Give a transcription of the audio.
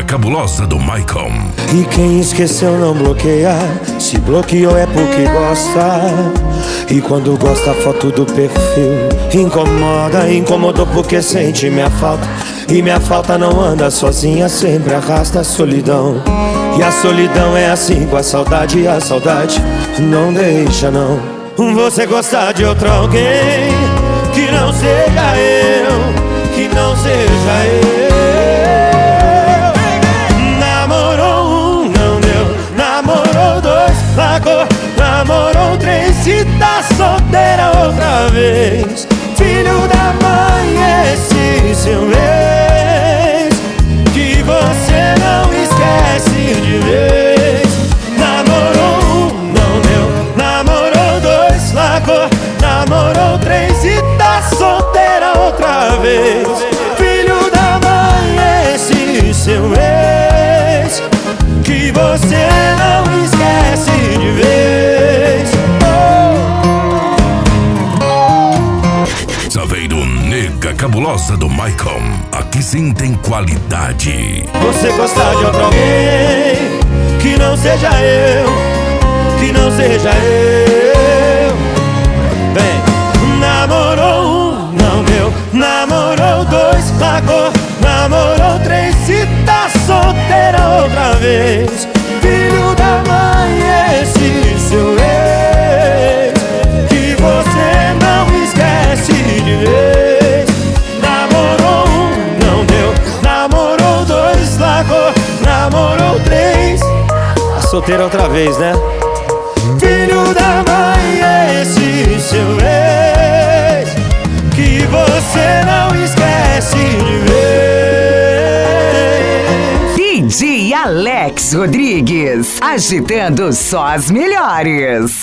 Cabulosa do Maicon. E quem esqueceu não bloqueia, se bloqueou é porque gosta. E quando gosta a foto do perfil incomoda, incomodou porque sente minha falta. E minha falta não anda sozinha, sempre arrasta a solidão. E a solidão é assim com a saudade, e a saudade não deixa não. Você gostar de outro alguém que não seja eu, que não seja eu. Namorou um, não deu, namorou dois, largou, namorou três, se tá solteira outra vez. Filho da mãe, esse seu ex, que você não esquece de vez. Namorou um, não deu, namorou dois, largou, namorou três e tá solteira outra vez. Filho da mãe, esse seu ex, que você não esquece de vez. Saveiro Nega Cabulosa do Maicon. Aqui sim tem qualidade. Você gostar de outro alguém que não seja eu, que não seja eu. Vem, namorou um, não deu, namorou dois, largou, namorou três, se tá solteira outra vez. Filho da mãe, esse seu ex, que você não esquece de vez. Namorou um, não deu, namorou dois, largou, namorou três, tá solteira outra vez, né? Filho da mãe, esse seu ex, que você não esquece de vez. DJ Alex Rodrigues, agitando só as melhores.